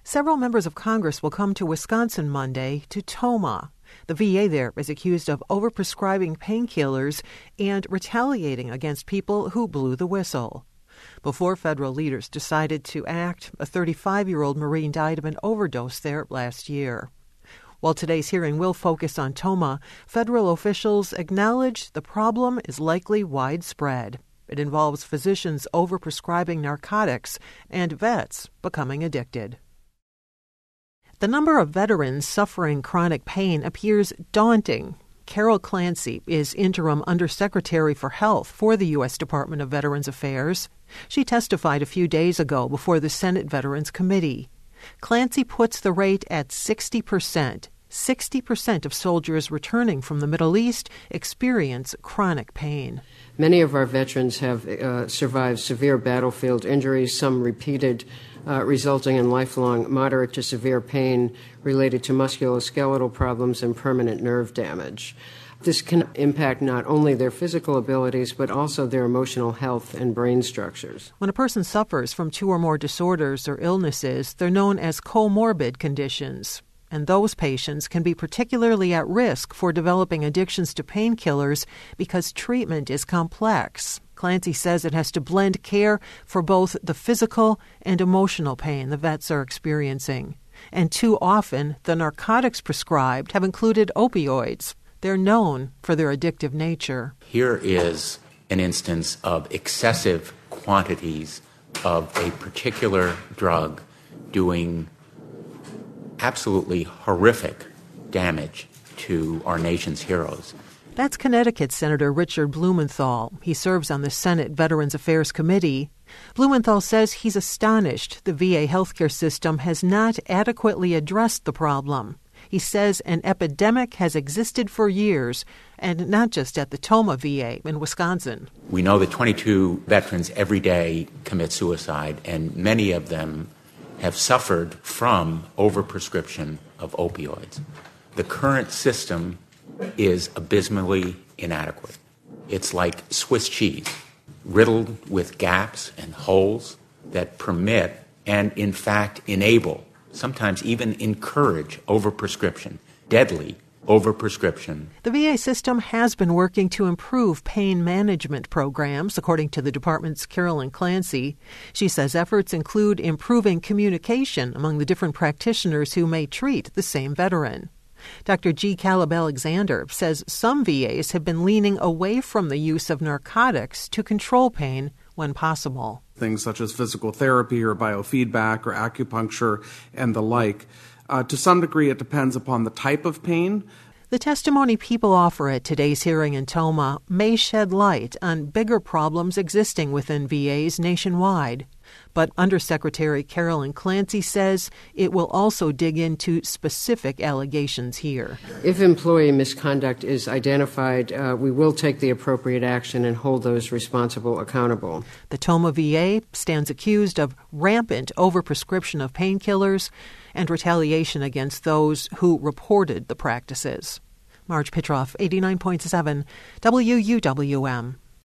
Several members of Congress will come to Wisconsin Monday to Tomah. The VA there is accused of overprescribing painkillers and retaliating against people who blew the whistle. Before federal leaders decided to act, a 35-year-old Marine died of an overdose there last year. While today's hearing will focus on Tomah, federal officials acknowledge the problem is likely widespread. It involves physicians overprescribing narcotics and vets becoming addicted. The number of veterans suffering chronic pain appears daunting. Carol Clancy is Interim Undersecretary for Health for the U.S. Department of Veterans Affairs. She testified a few days ago before the Senate Veterans Committee. Clancy puts the rate at 60%. 60% of soldiers returning from the Middle East experience chronic pain. Many of our veterans have survived severe battlefield injuries, some repeated, resulting in lifelong moderate to severe pain related to musculoskeletal problems and permanent nerve damage. This can impact not only their physical abilities, but also their emotional health and brain structures. When a person suffers from two or more disorders or illnesses, they're known as comorbid conditions. And those patients can be particularly at risk for developing addictions to painkillers because treatment is complex. Clancy says it has to blend care for both the physical and emotional pain the vets are experiencing. And too often, the narcotics prescribed have included opioids. They're known for their addictive nature. Here is an instance of excessive quantities of a particular drug doing absolutely horrific damage to our nation's heroes. That's Connecticut Senator Richard Blumenthal. He serves on the Senate Veterans Affairs Committee. Blumenthal says he's astonished the VA healthcare system has not adequately addressed the problem. He says an epidemic has existed for years, and not just at the Tomah VA in Wisconsin. We know that 22 veterans every day commit suicide, and many of them have suffered from overprescription of opioids. The current system is abysmally inadequate. It's like Swiss cheese, riddled with gaps and holes that permit and, in fact, enable, sometimes even encourage overprescription, deadly overprescription. The VA system has been working to improve pain management programs, according to the department's Carolyn Clancy. She says efforts include improving communication among the different practitioners who may treat the same veteran. Dr. G. Caleb Alexander says some VAs have been leaning away from the use of narcotics to control pain when possible. Things such as physical therapy or biofeedback or acupuncture and the like. To some degree, it depends upon the type of pain. The testimony people offer at today's hearing in Tomah may shed light on bigger problems existing within VAs nationwide. But Undersecretary Carolyn Clancy says it will also dig into specific allegations here. If employee misconduct is identified, we will take the appropriate action and hold those responsible accountable. The Tomah VA stands accused of rampant overprescription of painkillers and retaliation against those who reported the practices. Marge Pitroff, 89.7 WUWM.